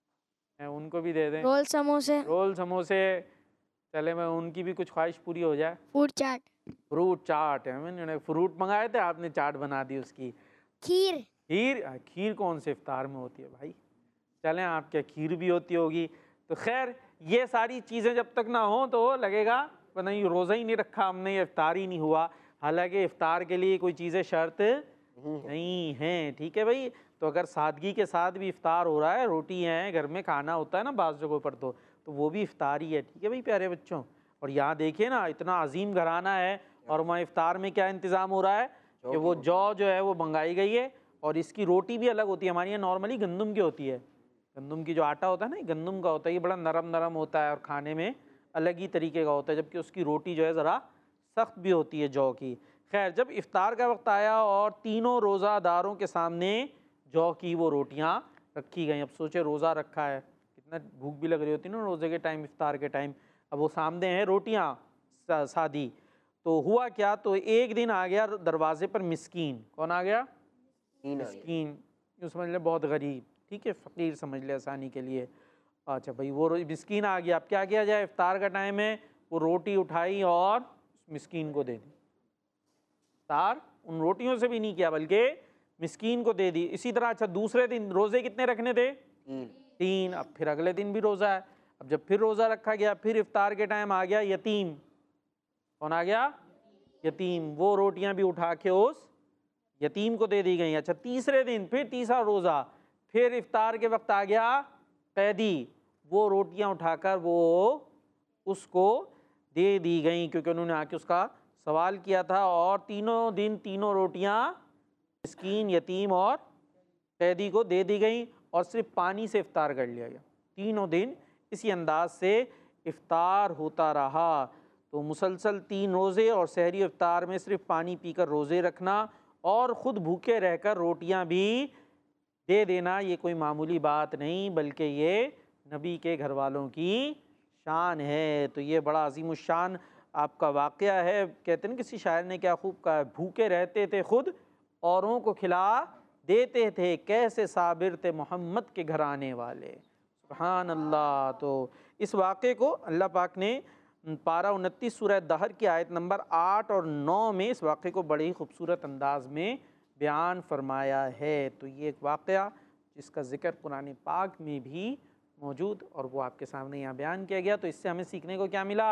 ان کو بھی دے دیں، رول سموسے، رول سموسے، چلے میں ان کی بھی کچھ خواہش پوری ہو جائے۔ فروٹ چاٹ، فروٹ چاٹ ہے، میں نے فروٹ منگائے تھے، آپ نے چاٹ بنا دی اس کی۔ کھیر، کھیر، کھیر کون سے افطار میں ہوتی ہے بھائی؟ چلیں آپ کیا کھیر بھی ہوتی ہوگی؟ تو خیر یہ ساری چیزیں جب تک نہ ہوں تو لگے گا نہیں روزہ ہی نہیں رکھا ہم نے، افطار ہی نہیں ہوا، حالانکہ افطار کے لیے کوئی چیزیں شرط نہیں ہیں، ٹھیک ہے بھائی؟ تو اگر سادگی کے ساتھ بھی افطار ہو رہا ہے، روٹی ہیں گھر میں، کھانا ہوتا ہے نا بعض جگہوں پر، تو تو وہ بھی افطار ہی ہے، ٹھیک ہے بھائی پیارے بچوں؟ اور یہاں دیکھیے نا اتنا عظیم گھرانہ ہے، اور وہاں افطار میں کیا انتظام ہو رہا ہے کہ وہ جو جو ہے وہ منگائی گئی ہے، اور اس کی روٹی بھی الگ ہوتی ہے۔ ہمارے یہاں نارملی گندم کی ہوتی ہے، گندم کی جو آٹا ہوتا ہے نا، گندم کا ہوتا ہے، یہ بڑا نرم نرم ہوتا ہے اور کھانے میں الگ ہی طریقے کا ہوتا ہے، جبکہ اس کی روٹی جو ہے ذرا سخت بھی ہوتی ہے جو کی۔ خیر جب افطار کا وقت آیا اور تینوں روزہ داروں کے سامنے جو کی وہ روٹیاں رکھی گئیں، اب سوچے روزہ رکھا ہے، اتنا بھوک بھی لگ رہی ہوتی نا روزے کے ٹائم، افطار کے ٹائم. اب وہ سامنے ہیں روٹیاں سادی. تو ہوا کیا، تو ایک دن آ گیا دروازے پر مسکین. کون آ گیا؟ تین آ گیا. مسکین، یوں سمجھ لے بہت غریب، ٹھیک ہے، فقیر سمجھ لے آسانی کے لیے. اچھا بھائی وہ مسکین آ گیا. اب کیا کیا جائے، افطار کا ٹائم ہے، وہ روٹی اٹھائی اور مسکین کو دے دی. افطار ان روٹیوں سے بھی نہیں کیا بلکہ مسکین کو دے دی. اسی طرح اچھا دوسرے دن روزے کتنے رکھنے تھے؟ تین. تین. اب پھر اگلے دن بھی روزہ ہے. اب جب پھر روزہ رکھا گیا، پھر افطار کے ٹائم آ گیا یتیم. کون آ گیا؟ یتیم. وہ روٹیاں بھی اٹھا کے اس یتیم کو دے دی گئیں. اچھا تیسرے دن پھر تیسرا روزہ، پھر افطار کے وقت آ گیا قیدی. وہ روٹیاں اٹھا کر وہ اس کو دے دی گئیں، کیونکہ انہوں نے آ کے اس کا سوال کیا تھا. اور تینوں دن تینوں روٹیاں مسکین، یتیم اور قیدی کو دے دی گئیں، اور صرف پانی سے افطار کر لیا گیا. تینوں دن اسی انداز سے افطار ہوتا رہا. تو مسلسل تین روزے اور سحری افطار میں صرف پانی پی کر روزے رکھنا اور خود بھوکے رہ کر روٹیاں بھی دے دینا، یہ کوئی معمولی بات نہیں بلکہ یہ نبی کے گھر والوں کی شان ہے. تو یہ بڑا عظیم الشان آپ کا واقعہ ہے. کہتے ہیں کسی شاعر نے کیا خوب کہا، بھوکے رہتے تھے خود اوروں کو کھلا دیتے تھے، کیسے صابر تھے محمد کے گھر آنے والے. سبحان اللہ. تو اس واقعے کو اللہ پاک نے پارہ انتیس سورہ دہر کی آیت نمبر آٹھ اور نو میں اس واقعے کو بڑے ہی خوبصورت انداز میں بیان فرمایا ہے. تو یہ ایک واقعہ جس کا ذکر قرآن پاک میں بھی موجود اور وہ آپ کے سامنے یہاں بیان کیا گیا. تو اس سے ہمیں سیکھنے کو کیا ملا؟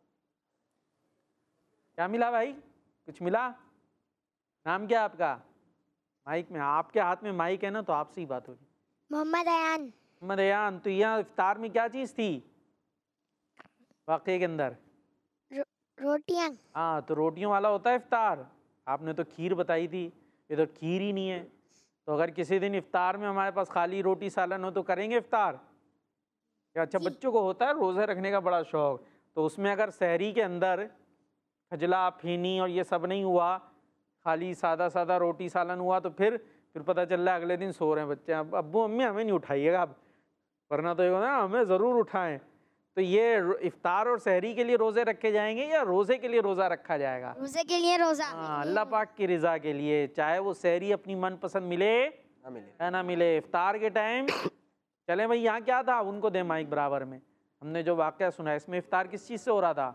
کیا ملا بھائی؟ کچھ ملا؟ نام کیا آپ کا؟ مائک میں، آپ کے ہاتھ میں مائک ہے نا تو آپ سے ہی بات ہوگی. محمد ایان. محمد ایان. تو یہاں افطار میں کیا چیز تھی واقعے کے اندر؟ روٹیاں. ہاں تو روٹیوں والا ہوتا ہے افطار. آپ نے تو کھیر بتائی تھی، یہ تو کھیر ہی نہیں ہے. تو اگر کسی دن افطار میں ہمارے پاس خالی روٹی سالن ہو تو کریں گے افطار؟ اچھا بچوں کو ہوتا ہے روزے رکھنے کا بڑا شوق، تو اس میں اگر سحری کے اندر کھجلا پھینی اور یہ سب نہیں ہوا، خالی سادہ سادہ روٹی سالن ہوا، تو پھر پھر پتہ چل رہا ہے اگلے دن سو رہے ہیں بچے، اب ابو امی ہمیں نہیں اٹھائیے گا اب، ورنہ تو یہ ہوتا ہے نا ہمیں ضرور اٹھائیں. تو یہ افطار اور سحری کے لیے روزے رکھے جائیں گے یا روزے کے لیے روزہ رکھا جائے گا؟ روزے کے لیے روزہ. ہاں اللہ پاک کی رضا کے لیے، چاہے وہ سحری اپنی من پسند ملے نہ ملے. یا نہ ملے. افطار کے ٹائم چلیں بھائی یہاں کیا تھا، ان کو دیں مائک برابر میں. ہم نے جو واقعہ سنا ہے اس میں افطار کس چیز سے ہو رہا تھا؟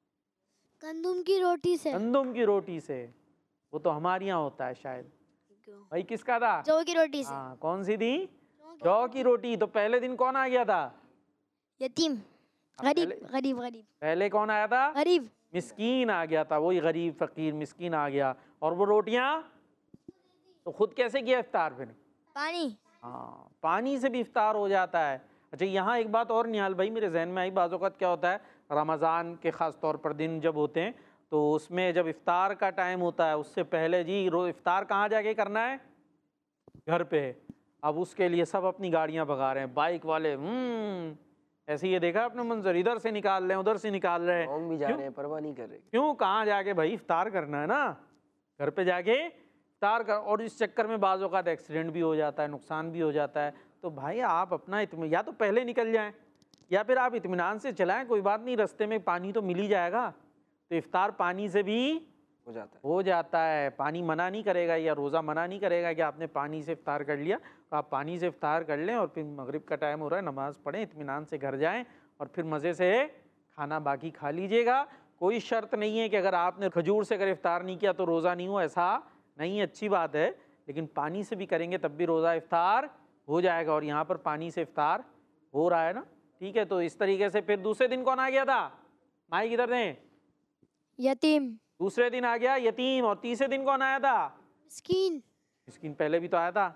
گندم کی روٹی سے. گندم کی روٹی سے. وہ تو ہمارے یہاں ہوتا ہے شاید. بھائی کس کا تھا؟ جو کی روٹی سے. ہاں کون سی تھی؟ جو کی روٹی. تو پہلے دن کون آ گیا تھا؟ یتیم. غریب پہلے غریب غریب پہلے کون آیا تھا؟ غریب. مسکین آ گیا تھا. وہی غریب فقیر مسکین آ گیا. اور وہ روٹیاں تو خود کیسے کیا افطار پھر؟ پانی. ہاں پانی سے بھی افطار ہو جاتا ہے. اچھا یہاں ایک بات اور نہال بھائی میرے ذہن میں آئی، بعض اوقات کیا ہوتا ہے رمضان کے خاص طور پر دن جب ہوتے ہیں تو اس میں جب افطار کا ٹائم ہوتا ہے اس سے پہلے جی رو افطار کہاں جا کے کرنا ہے؟ گھر پہ. اب اس کے لیے سب اپنی گاڑیاں بھگا رہے ہیں، بائک والے ہوں ایسے یہ دیکھا اپنے منظر، ادھر سے نکال رہے ہیں ادھر سے نکال رہے ہیں. قوم بھی جا رہے ہیں، پرواہ نہیں کر رہے. کیوں؟ کہاں جا کے بھائی افطار کرنا ہے نا، گھر پہ جا کے افطار کر. اور اس چکر میں بعض اوقات ایکسیڈنٹ بھی ہو جاتا ہے، نقصان بھی ہو جاتا ہے. تو بھائی آپ اپنا اطمینان، یا تو پہلے نکل جائیں یا پھر آپ اطمینان سے چلائیں، کوئی بات نہیں رستے میں پانی تو مل ہی جائے گا. تو افطار پانی سے بھی ہو جاتا ہے. ہو جاتا ہے. پانی منع نہیں کرے گا یا روزہ منع نہیں کرے گا کہ آپ نے پانی سے افطار کر لیا، تو آپ پانی سے افطار کر لیں اور پھر مغرب کا ٹائم ہو رہا ہے نماز پڑھیں، اطمینان سے گھر جائیں اور پھر مزے سے کھانا باقی کھا لیجئے گا. کوئی شرط نہیں ہے کہ اگر آپ نے کھجور سے اگر افطار نہیں کیا تو روزہ نہیں ہو، ایسا نہیں. اچھی بات ہے لیکن پانی سے بھی کریں گے تب بھی روزہ افطار ہو جائے گا. اور یہاں پر پانی سے افطار ہو رہا ہے نا، ٹھیک ہے. تو اس طریقے سے پھر دوسرے دن کون آ گیا تھا؟ مائک ادھر دیں. یتیم. دوسرے دن آ گیا یتیم. اور تیسرے دن کون آیا تھا؟ مسکین. مسکین پہلے بھی تو آیا تھا.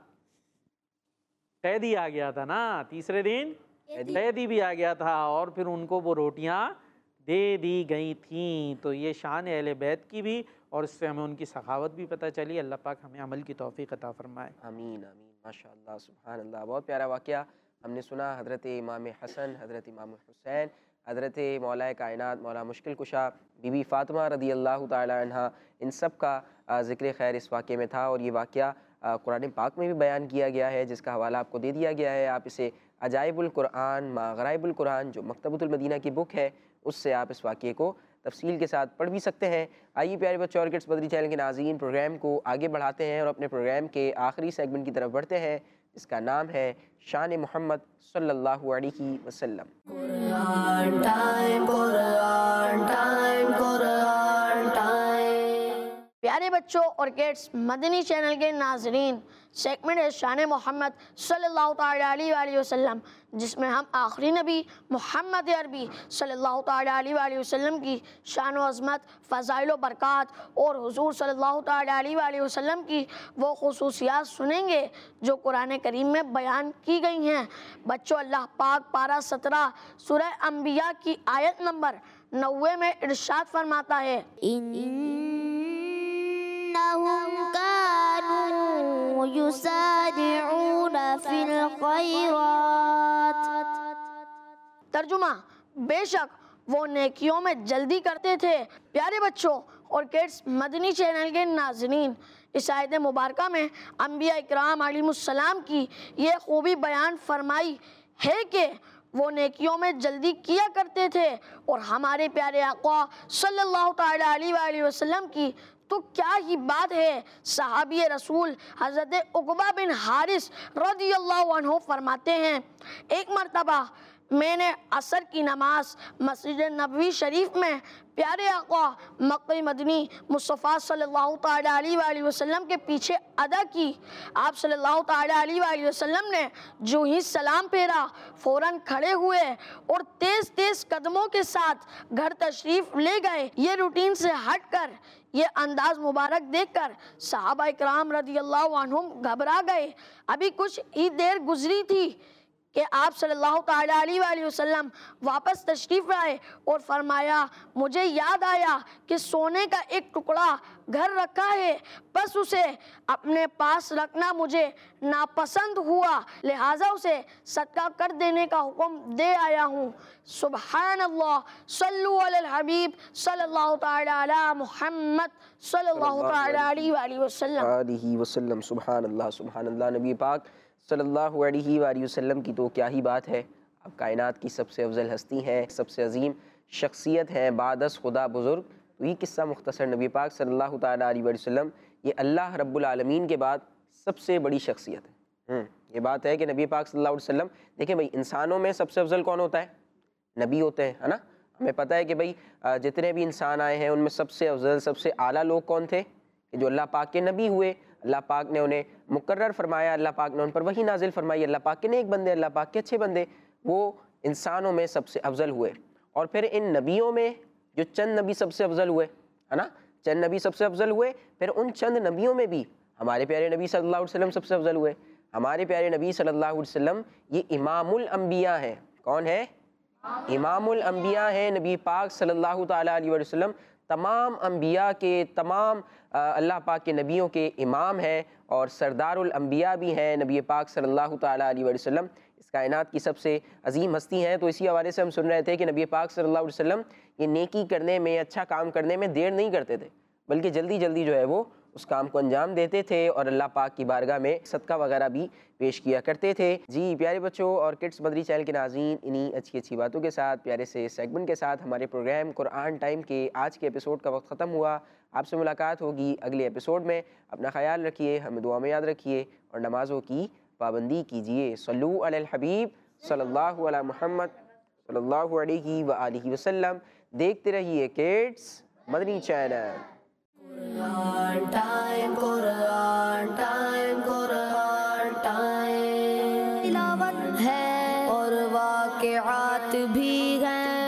قیدی آ گیا تھا نا تیسرے دن، قیدی بھی آ گیا تھا اور پھر ان کو وہ روٹیاں دے دی گئی تھیں. تو یہ شان اہل بیت کی بھی، اور اس سے ہمیں ان کی سخاوت بھی پتہ چلی. اللہ پاک ہمیں عمل کی توفیق عطا فرمائے. آمین آمین. ماشاء اللہ سبحان اللہ. بہت پیارا واقعہ ہم نے سنا. حضرت امام حسن، حضرت امام حسین، حضرت مولا کائنات مولا مشکل کشا بی بی فاطمہ رضی اللہ تعالی عنہ، ان سب کا ذکر خیر اس واقعے میں تھا. اور یہ واقعہ قرآن پاک میں بھی بیان کیا گیا ہے جس کا حوالہ آپ کو دے دیا گیا ہے. آپ اسے عجائب القرآن ما غرائب القرآن جو مکتبۃ المدینہ کی بک ہے اس سے آپ اس واقعے کو تفصیل کے ساتھ پڑھ بھی سکتے ہیں۔ آئیے پیارے بچوں اور کڈس مدنی چینل کے ناظرین پروگرام کو آگے بڑھاتے ہیں اور اپنے پروگرام کے آخری سیگمنٹ کی طرف بڑھتے ہیں، اس کا نام ہے شان محمد صلی اللہ علیہ وسلم۔ قرآن ٹائم، قرآن ٹائم، قرآن ٹائم۔ پیارے بچوں اور کڈس مدنی چینل کے ناظرین، سیگمنٹ ہے شان محمد صلی اللہ تعالیٰ علیہ وآلہ وسلم، جس میں ہم آخری نبی محمد عربی صلی اللہ تعالیٰ علیہ وآلہ وسلم کی شان و عظمت، فضائل و برکات اور حضور صلی اللہ تعالیٰ علیہ وآلہ وسلم کی وہ خصوصیات سنیں گے جو قرآن کریم میں بیان کی گئی ہیں۔ بچوں، اللہ پاک پارہ سترہ سورہ انبیاء کی آیت نمبر نوے میں ارشاد فرماتا ہے، إنهم كانوا يسارعون في الخيرات۔ ترجمہ، بے شک وہ نیکیوں میں جلدی کرتے تھے۔ پیارے بچوں اور کڈس مدنی چینل کے ناظرین، اس آیت مبارکہ میں انبیاء اکرام علیہ السلام کی یہ خوبی بیان فرمائی ہے کہ وہ نیکیوں میں جلدی کیا کرتے تھے، اور ہمارے پیارے آقا صلی اللہ تعالیٰ علیہ وآلہ وسلم کی تو کیا ہی بات ہے۔ صحابی رسول حضرت عقبہ بن حارث رضی اللہ عنہ فرماتے ہیں، ایک مرتبہ میں نے عصر کی نماز مسجد نبوی شریف میں پیارے آقا مکی مدنی مصطفیٰ صلی اللہ تعالیٰ علیہ وآلہ وسلم کے پیچھے ادا کی۔ آپ صلی اللہ تعالیٰ علیہ وآلہ وسلم نے جو ہی سلام پھیرا فوراً کھڑے ہوئے اور تیز تیز قدموں کے ساتھ گھر تشریف لے گئے۔ یہ روٹین سے ہٹ کر، یہ انداز مبارک دیکھ کر صحابہ اکرام رضی اللہ عنہم گھبرا گئے۔ ابھی کچھ ہی دیر گزری تھی کہ آپ صلی اللہ تعالیٰ علیہ وآلہ وسلم واپس تشریف لائے اور فرمایا، مجھے یاد آیا کہ سونے کا ایک ٹکڑا گھر رکھا ہے، بس اسے اپنے پاس رکھنا مجھے ناپسند ہوا، لہٰذا اسے صدقہ کر دینے کا حکم دے آیا ہوں۔ سبحان اللہ، صلو علی الحبیب صلی اللہ تعالیٰ علی محمد صلی اللہ تعالیٰ علیہ وآلہ وسلم۔ علیہ وسلم، سبحان اللہ، سبحان اللہ۔ نبی پاک صلی اللہ علیہ وآلہ وسلم کی تو کیا ہی بات ہے، اب کائنات کی سب سے افضل ہستی ہیں، سب سے عظیم شخصیت ہیں، بعد از خدا بزرگ۔ تو یہ قصہ مختصر نبی پاک صلی اللہ تعالیٰ علیہ وآلہ وسلم یہ اللہ رب العالمین کے بعد سب سے بڑی شخصیت ہے۔ ہم یہ بات ہے کہ نبی پاک صلی اللہ علیہ وسلم، دیکھیں بھائی، انسانوں میں سب سے افضل کون ہوتا ہے؟ نبی ہوتے ہیں، ہے نا؟ ہمیں پتہ ہے کہ بھائی جتنے بھی انسان آئے ہیں ان میں سب سے افضل، سب سے اعلیٰ لوگ کون تھے؟ کہ جو اللہ پاک کے نبی ہوئے، اللہ پاک نے انہیں مقرر فرمایا، اللہ پاک نے ان پر وحی نازل فرمائی، اللہ پاک کے نیک بندے، اللہ پاک کے اچھے بندے، وہ انسانوں میں سب سے افضل ہوئے۔ اور پھر ان نبیوں میں جو چند نبی سب سے افضل ہوئے، ہے نا، چند نبی سب سے افضل ہوئے، پھر ان چند نبیوں میں بھی ہمارے پیارے نبی صلی اللہ علیہ وسلم سب سے افضل ہوئے۔ ہمارے پیارے نبی صلی اللہ علیہ وسلم یہ امام الانبیاء ہیں۔ کون ہے؟ امام الانبیاء ہیں نبی پاک صلی اللہ تعالیٰ علیہ وسلم، تمام انبیاء کے، تمام اللہ پاک کے نبیوں کے امام ہیں، اور سردار الانبیاء بھی ہیں نبی پاک صلی اللہ تعالیٰ علیہ وسلم، اس کائنات کی سب سے عظیم ہستی ہیں۔ تو اسی حوالے سے ہم سن رہے تھے کہ نبی پاک صلی اللہ علیہ وسلم یہ نیکی کرنے میں، اچھا کام کرنے میں دیر نہیں کرتے تھے، بلکہ جلدی جلدی جو ہے وہ اس کام کو انجام دیتے تھے، اور اللہ پاک کی بارگاہ میں صدقہ وغیرہ بھی پیش کیا کرتے تھے۔ جی پیارے بچوں اور کڈس مدنی چینل کے ناظرین، انہی اچھی اچھی باتوں کے ساتھ، پیارے سے سیگمنٹ کے ساتھ ہمارے پروگرام قرآن ٹائم کے آج کے ایپیسوڈ کا وقت ختم ہوا۔ آپ سے ملاقات ہوگی اگلے ایپیسوڈ میں۔ اپنا خیال رکھیے، ہمیں دعا میں یاد رکھیے، اور نمازوں کی پابندی کیجیے۔ صلو علی الحبیب صلی اللہ علی محمد صلی اللہ علیہ وآلہ وسلم۔ دیکھتے رہیے کڈس مدنی چینل۔ قرآن ٹائم، قرآن ٹائم، قرآن ٹائم۔ تلاوت ہے اور واقعات بھی ہیں۔